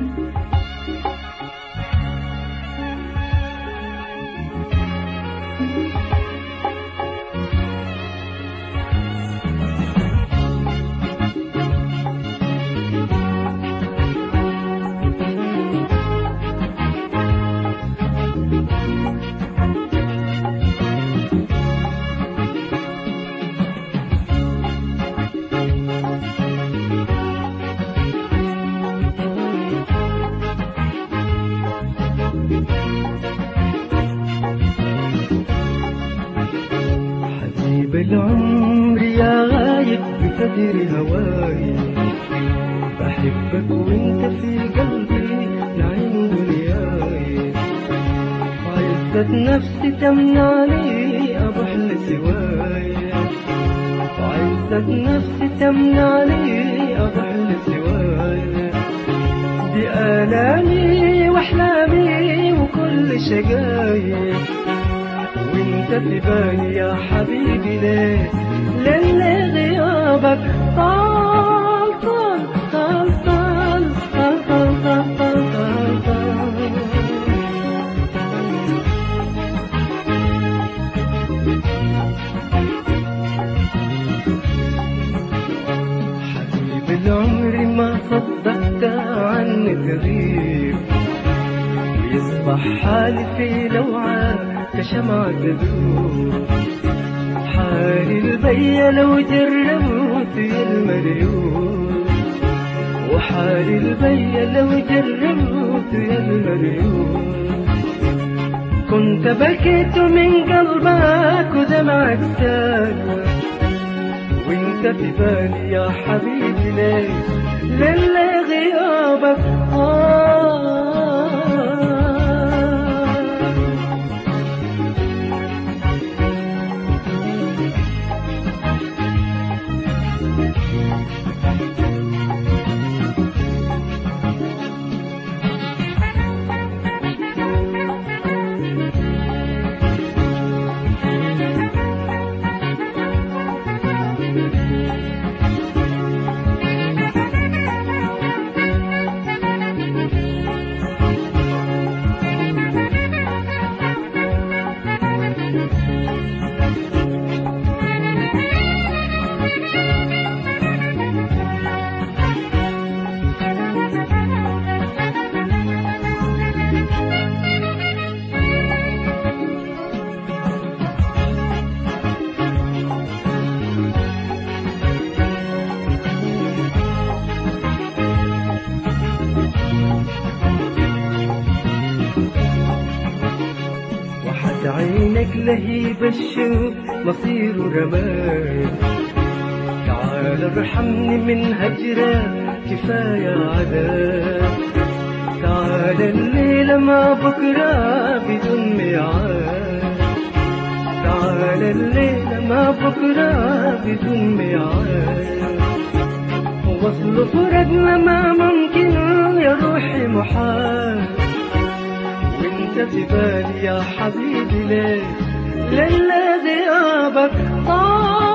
بالعمر يا غايب بفجر هواي، بحبك وانت في قلبي نعيم دنياي، وعزة نفسي تمنعني أضحل سواي، وعزة نفسي تمنعني أضحل سواي، دي آلامي وأحلامي وكل شقاي، وانت في بالي يا حبيبي ليه للي غيابك طال طال طال طال طال طال طال طال طال. حبيب العمر ما صدقت عني تغيب، ويصبح حالي في لوعة كشمعة تذوب، حالي البيا لو جربت يا المريوب، وحالي البيا لو جربت يا المريوب، كنت بكيت من قلبك ودمعك سال، وانت في بالي يا حبيبي ليه للي غيابك عينك لهيب الشوق مصير رماد، تعال ارحمني من هجرة كفاية عذاب، تعال الليلة ما بكرة بدون ميعاد، تعال الليلة ما بكرة بدون ميعاد، وصل فرقنا ما ممكن يا روحي محال، وانت في بالي يا حبيبي ليه للي غيابك طال.